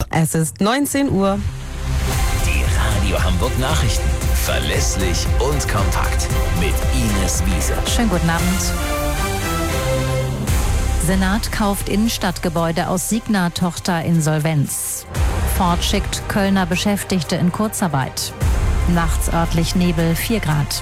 Es ist 19 Uhr. Die Radio Hamburg Nachrichten. Verlässlich und kompakt. Mit Ines Wiese. Schönen guten Abend. Senat kauft Innenstadtgebäude aus Signa-Tochter Insolvenz. Ford schickt Kölner Beschäftigte in Kurzarbeit. Nachts örtlich Nebel 4 Grad.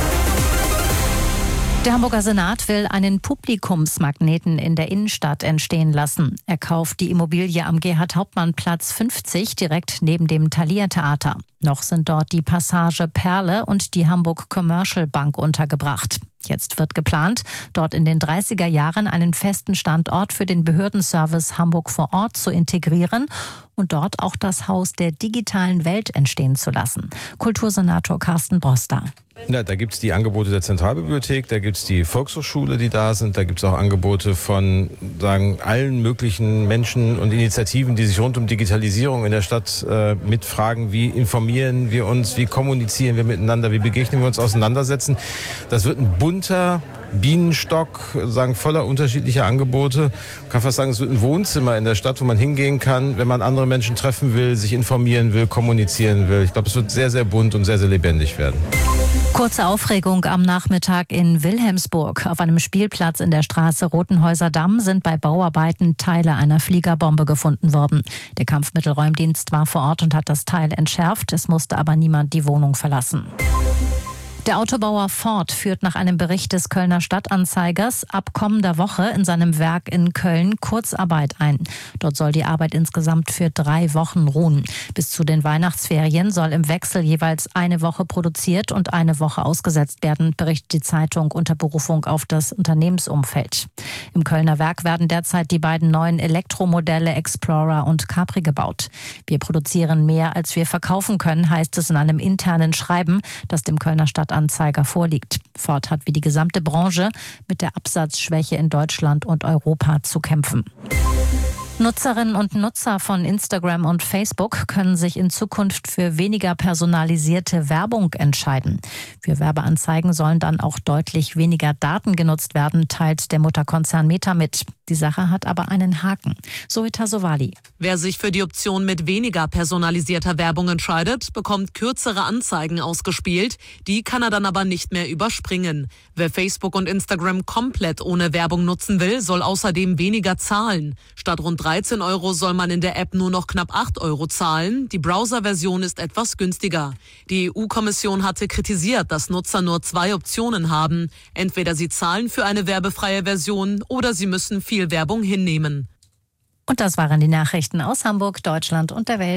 Der Hamburger Senat will einen Publikumsmagneten in der Innenstadt entstehen lassen. Er kauft die Immobilie am Gerhard-Hauptmann-Platz 50 direkt neben dem Thalia-Theater. Noch sind dort die Passage Perle und die Hamburg Commercial Bank untergebracht. Jetzt wird geplant, dort in den 30er Jahren einen festen Standort für den Behördenservice Hamburg vor Ort zu integrieren und dort auch das Haus der digitalen Welt entstehen zu lassen. Kultursenator Carsten Broster. Ja, da gibt es die Angebote der Zentralbibliothek, da gibt es die Volkshochschule, die da sind, da gibt es auch Angebote von allen möglichen Menschen und Initiativen, die sich rund um Digitalisierung in der Stadt mitfragen, wie informieren wir uns, wie kommunizieren wir miteinander, wie begegnen wir uns, auseinandersetzen. Das wird ein bunter Bienenstock, voller unterschiedlicher Angebote. Ich kann fast sagen, es wird ein Wohnzimmer in der Stadt, wo man hingehen kann, wenn man andere Menschen treffen will, sich informieren will, kommunizieren will. Ich glaube, es wird sehr, sehr bunt und sehr, sehr lebendig werden. Kurze Aufregung am Nachmittag in Wilhelmsburg. Auf einem Spielplatz in der Straße Rotenhäuser Damm sind bei Bauarbeiten Teile einer Fliegerbombe gefunden worden. Der Kampfmittelräumdienst war vor Ort und hat das Teil entschärft. Es musste aber niemand die Wohnung verlassen. Der Autobauer Ford führt nach einem Bericht des Kölner Stadtanzeigers ab kommender Woche in seinem Werk in Köln Kurzarbeit ein. Dort soll die Arbeit insgesamt für 3 Wochen ruhen. Bis zu den Weihnachtsferien soll im Wechsel jeweils eine Woche produziert und eine Woche ausgesetzt werden, berichtet die Zeitung unter Berufung auf das Unternehmensumfeld. Im Kölner Werk werden derzeit die beiden neuen Elektromodelle Explorer und Capri gebaut. Wir produzieren mehr, als wir verkaufen können, heißt es in einem internen Schreiben, das dem Kölner Stadtanzeiger vorliegt. Ford hat wie die gesamte Branche mit der Absatzschwäche in Deutschland und Europa zu kämpfen. Nutzerinnen und Nutzer von Instagram und Facebook können sich in Zukunft für weniger personalisierte Werbung entscheiden. Für Werbeanzeigen sollen dann auch deutlich weniger Daten genutzt werden, teilt der Mutterkonzern Meta mit. Die Sache hat aber einen Haken. Zoe Sovali. Wer sich für die Option mit weniger personalisierter Werbung entscheidet, bekommt kürzere Anzeigen ausgespielt. Die kann er dann aber nicht mehr überspringen. Wer Facebook und Instagram komplett ohne Werbung nutzen will, soll außerdem weniger zahlen. Statt rund 13 € soll man in der App nur noch knapp 8 € zahlen. Die Browser-Version ist etwas günstiger. Die EU-Kommission hatte kritisiert, dass Nutzer nur 2 Optionen haben. Entweder sie zahlen für eine werbefreie Version oder sie müssen viel Werbung hinnehmen. Und das waren die Nachrichten aus Hamburg, Deutschland und der Welt.